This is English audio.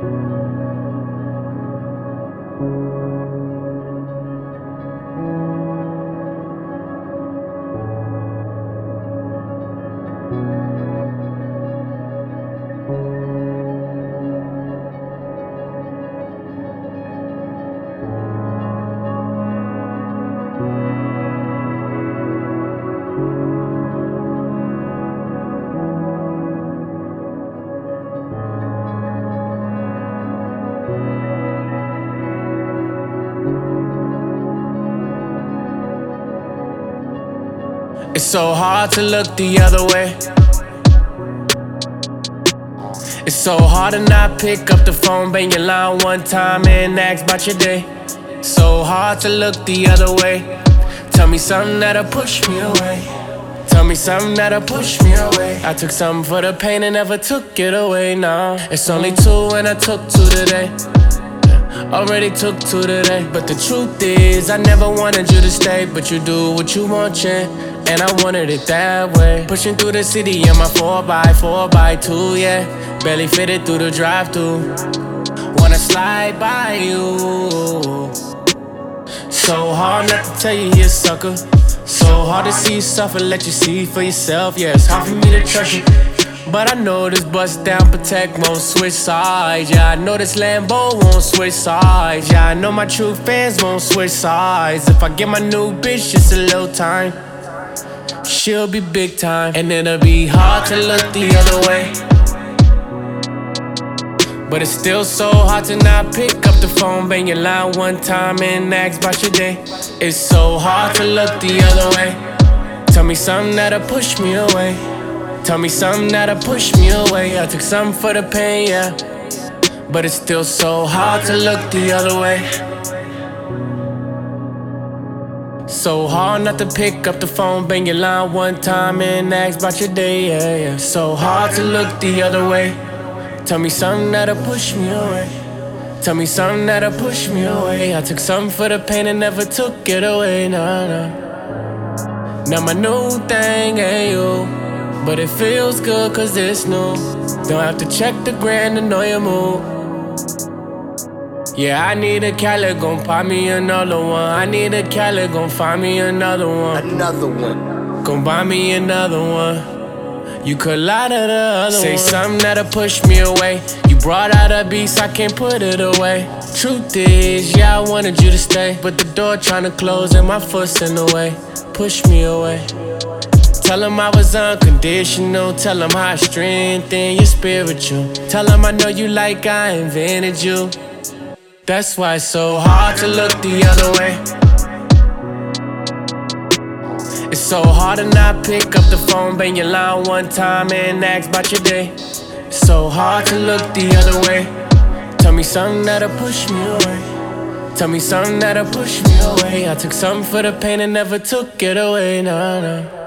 It's so hard to look the other way. It's so hard to not pick up the phone, bang your line one time and ask about your day. So hard to look the other way. Tell me something that'll push me away. Tell me something that'll push me away. I took something for the pain and never took it away, nah. It's only two and I took two today. Already took two today. But the truth is, I never wanted you to stay. But you do what you want, yeah, and I wanted it that way. Pushing through the city in my 4x2, yeah. Barely fitted through the drive-thru. Wanna slide by you. So hard not to tell you you're a sucker. So hard to see you suffer, let you see for yourself. Yeah, it's hard for me to trust you, but I know this bust down Protect won't switch sides. Yeah, I know this Lambo won't switch sides. Yeah, I know my true fans won't switch sides. If I give my new bitch just a little time, she'll be big time. And it'll be hard to look the other way. But it's still so hard to not pick up the phone, bang your line one time and ask about your day. It's so hard to look the other way. Tell me something that'll push me away. Tell me something that'll push me away. I took something for the pain, yeah, but it's still so hard to look the other way. So hard not to pick up the phone, bang your line one time and ask about your day, yeah, yeah. So hard to look the other way. Tell me something that'll push me away. Tell me something that'll push me away. I took something for the pain and never took it away, nah, nah. Now my new thing ain't you, but it feels good cause it's new. Don't have to check the gram to know your mood. Yeah, I need a Cali, gon' pop me another one. I need a Cali, gon' find me another one. Another one. Gon' buy me another one. You could lie to the other Say one. Something that'll push me away. You brought out a beast, I can't put it away. Truth is, yeah, I wanted you to stay, but the door tryna close and my foot's in the way. Push me away. Tell him I was unconditional. Tell him how I strengthen your spiritual. Tell him I know you like I invented you. That's why it's so hard to look the other way. It's so hard to not pick up the phone, bang your line one time and ask about your day. It's so hard to look the other way. Tell me something that'll push me away. Tell me something that'll push me away. I took something for the pain and never took it away, nah, nah.